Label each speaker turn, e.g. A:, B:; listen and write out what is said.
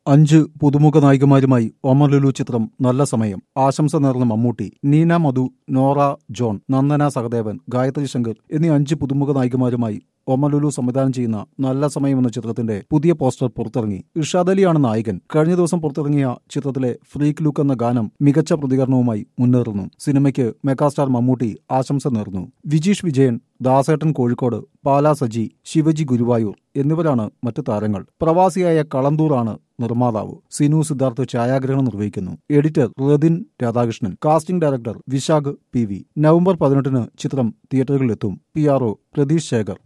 A: 5 പുതുമുഖ നായികമാരുമായി ഒമർ ലുലു ചിത്രം നല്ല സമയം. ആശംസ നേർന്ന മമ്മൂട്ടി. നീന മധു, നോറ ജോൺ, നന്ദന സഹദേവൻ, ഗായത്രി ശങ്കർ എന്നീ 5 പുതുമുഖ നായികമാരുമായി ഒമർ ലുലു സംവിധാനം ചെയ്യുന്ന നല്ല സമയം എന്ന ചിത്രത്തിന്റെ പുതിയ പോസ്റ്റർ പുറത്തിറങ്ങി. ഇർഷാദ് അലിയാണ് നായകൻ. കഴിഞ്ഞ ദിവസം പുറത്തിറങ്ങിയ ചിത്രത്തിലെ ഫ്രീക്ക് ലുക്ക് എന്ന ഗാനം മികച്ച പ്രതികരണവുമായി മുന്നേറുന്നു. സിനിമയ്ക്ക് മെഗാസ്റ്റാർ മമ്മൂട്ടി ആശംസ നേർന്നു. വിജീഷ് വിജയൻ, ദാസേട്ടൻ കോഴിക്കോട്, പാലാ സജി, ശിവജി ഗുരുവായൂർ എന്നിവരാണ് മറ്റു താരങ്ങൾ. പ്രവാസിയായ കളന്തൂറാണ് നിർമ്മാതാവ്. സിനു സിദ്ധാർത്ഥ് ഛായാഗ്രഹണം നിർവഹിക്കുന്നു. Editor Radin Radhakrishnan. Casting director Vishakh PV. November 18-ന് ചിത്രം തിയേറ്ററുകളിലെത്തും. PRO പ്രതീഷ് ശേഖർ.